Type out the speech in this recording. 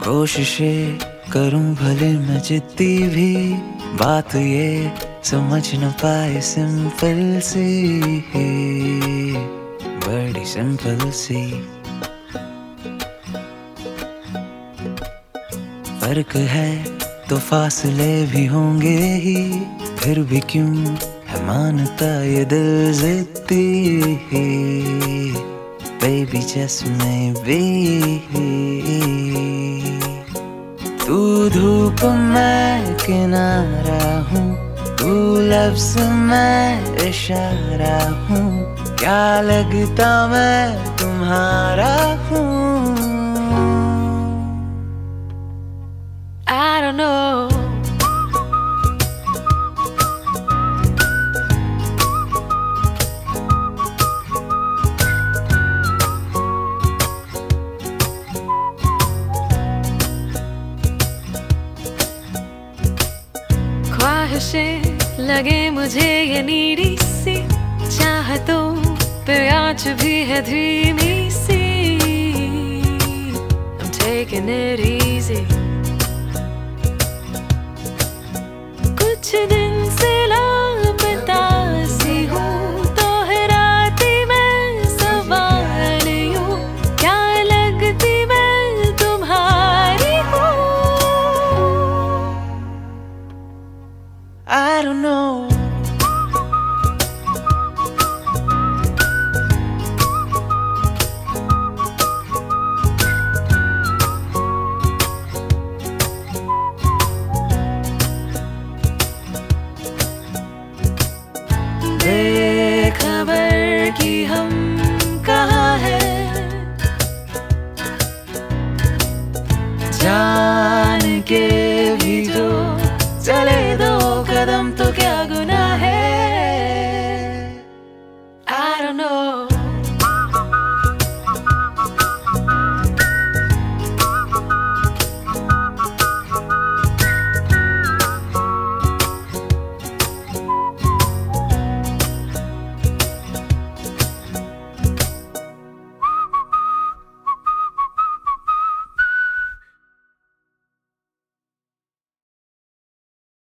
कोशिशें करूं भले मैं जितनी भी, बात ये समझ न पाए सिंपल सी, बड़ी सिंपल सी। फर्क है तो फासले भी होंगे ही, फिर भी क्यों है मानता ये दिल जिद्दी, Baby just maybe। तू धूप मैं किनारा हूँ, तू लफ्ज़ मैं इशारा हूँ, क्या लगता मैं तुम्हारा हूँ। I don't know, ख्वाहिशें लगे मुझे ये नीडी सी, चाहतों पे आँच भी है धीमी सी। I'm taking it easy। कुछ दिन से